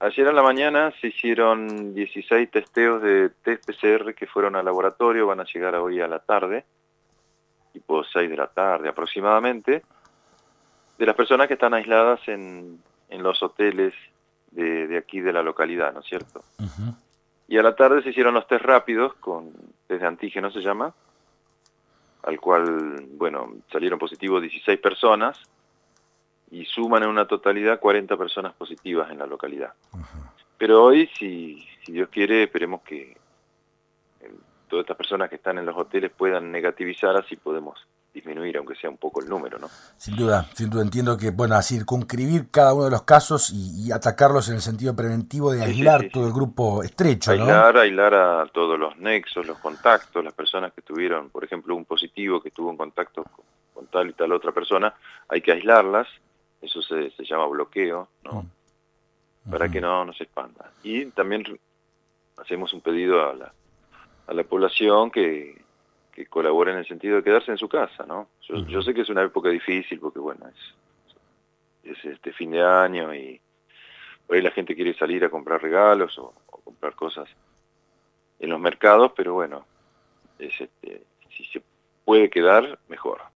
Ayer a la mañana se hicieron 16 testeos de test PCR que fueron al laboratorio, van a llegar hoy a la tarde, tipo 6 de la tarde aproximadamente, de las personas que están aisladas en los hoteles de aquí de la localidad, ¿no es cierto? Ujú. Y a la tarde se hicieron los test rápidos, con test de antígeno se llama, al cual, bueno, salieron positivos 16 personas y suman en una totalidad 40 personas positivas en la localidad. Pero hoy, si Dios quiere, esperemos que todas estas personas que están en los hoteles puedan negativizar, así podemos disminuir, aunque sea un poco el número, ¿no? Sin duda, entiendo que, bueno, así circunscribir cada uno de los casos y atacarlos en el sentido preventivo de Sí, sí, aislar sí, todo sí. el grupo estrecho, ¿no? Aislar a todos los nexos, los contactos, las personas que tuvieron, por ejemplo, un positivo que estuvo en contacto con tal y tal otra persona, hay que aislarlas, eso se llama bloqueo, ¿no? Para que no se expanda. Y también hacemos un pedido a la población que colabore en el sentido de quedarse en su casa, ¿no? Yo sé que es una época difícil porque, bueno, es este fin de año y por ahí la gente quiere salir a comprar regalos o comprar cosas en los mercados, pero bueno, si se puede quedar, mejor.